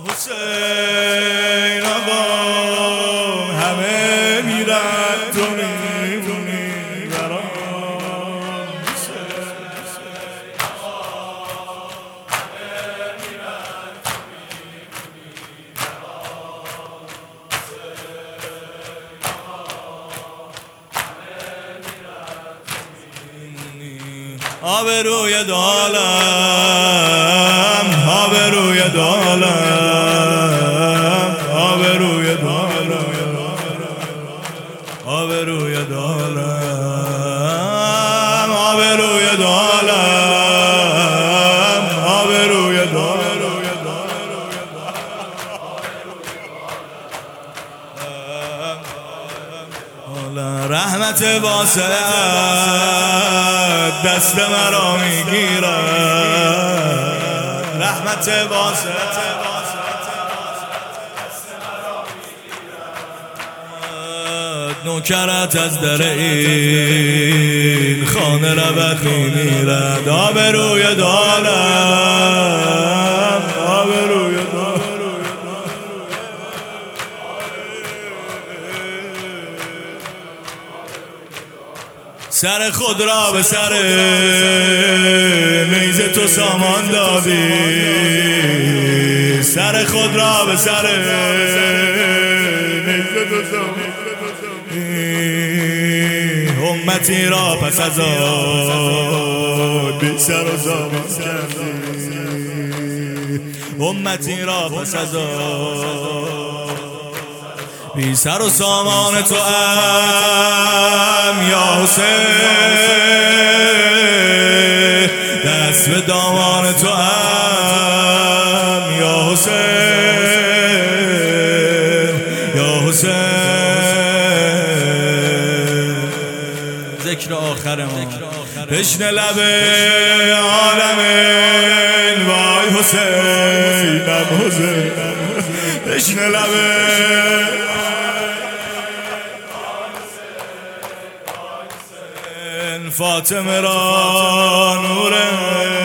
حسین آقا همه میرن تو میمونی برام حسین آقا همه میرن تو میمونی برام حسین آقا همه میرن تو میمونی آبروی دالم آبروی دالم آبروی دالم آبروی دالم آبروی دالم آبروی دالم رحمت واسعت دست مرا میگیرد رحمت واسعت نوکرت از در این خانه رود میمیرد آبروی دالم آبروی دالم سر خود را به سر نیز تو سامان دادی سر خود را به سر نیز تو سامان امتی را پس از آن بی سر و سامان کردی امتی را پس از آن بی سر و سامان تو ام یا حسین دست به دامان تو ام یا حسین یا حسین ذکر آخر ما تشنه لب عالمین وای حسینم حسین تشنه لب فاطمه را نور